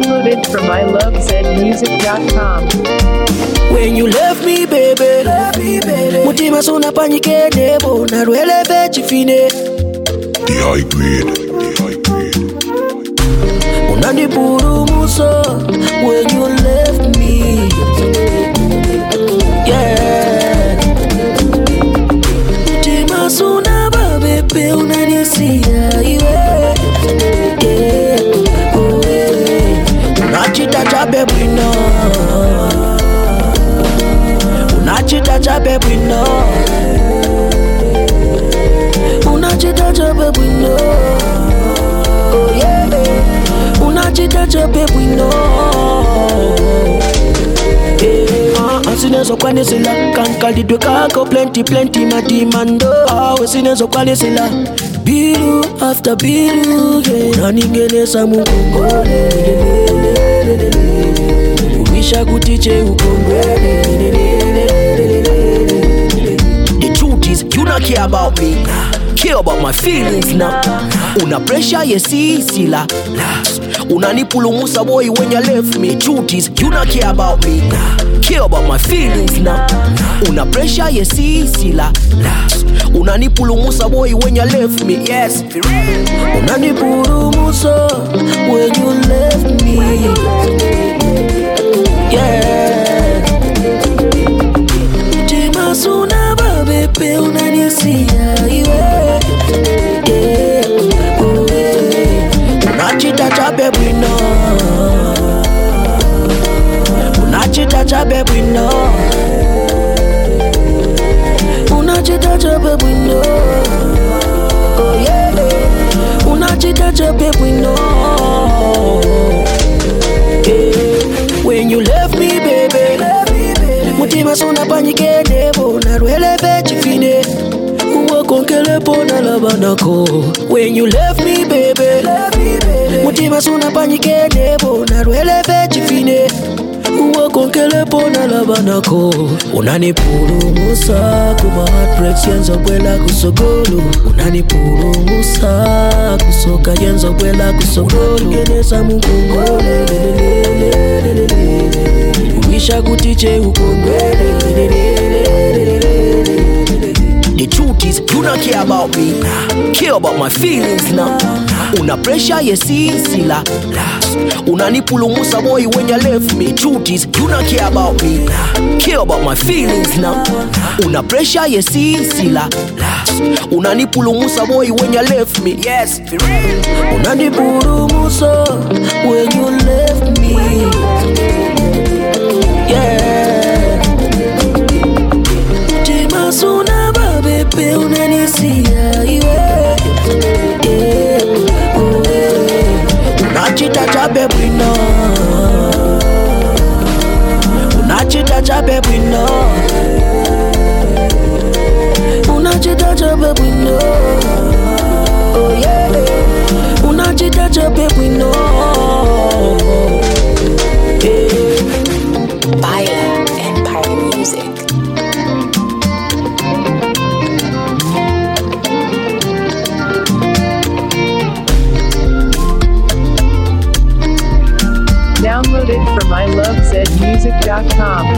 Downloaded from ilovezmusic.com. When you left me, baby, mutima sona panyike nebo na rweleve chifine. The high grade. Unaniburu muso when you left me. Yeah. Mutima sona babe unanisia iwe. Yeah. Oh, yeah. Unachita chabe bwino. Unachita chabe bwino. Unachita chabe bwino. Oh yeah. Unachita chabe bwino. Sinezo kwani sila kankalidwe kako plenty madimando. Sinezo kwani sila biru after biru, yeah. Unaningenesa mukongole, umisha kutiche ukongole. The truth is, you not care about me, care about my feelings now. Una pressure, you see, sila. Unanipulumusa boy when you left me. The truth is, you not care about me, care about my feelings now. Una pressure, you see, sila. Unanipulumusa boy when you left me. Yes, for real. Unanipulumusa when you left me. Yeah. Mutima sona babe unanisia iwe. Yeah. Oh, yeah. Unachita chabe bwino. Unachita chabe bwino. Unachita chabe bwino. Oh yeah. Unachita chabe bwino. Yeah. When you left me, baby, mutima sona panyike nebo na rweleve chifine. Uwa konkele pona labanako. When you left me, baby, mutima sona panyike nebo na rweleve chifine. Uwa konkele pona labanako. Unanipulumusa kuma heartbreaks yenzo kwela kusogolo. Unanipulumusa kusoka yenzo kwela kusogolo. Unangenesa mukongole, umisha kutiche ukongole. The truth is, you not care about me, care about my feelings now. Una pressure, you see, sila. Unanipulumusa boy when you left me. The truth is, you not care about me, care about my feelings now. Una pressure, you see, sila. Unanipulumusa boy when you left me. Yes, for real. Unanipulumusa when you left me. Yeah. Mutima sona babe unanisia iwe. Yeah. Oh, yeah. Unachita chabe bwino. Unachita chabe bwino. Unachita chabe bwino. Oh yeah. Unachita chabe bwino. Yeah. Baila Empire Music. Downloaded from ilovezmusic.com.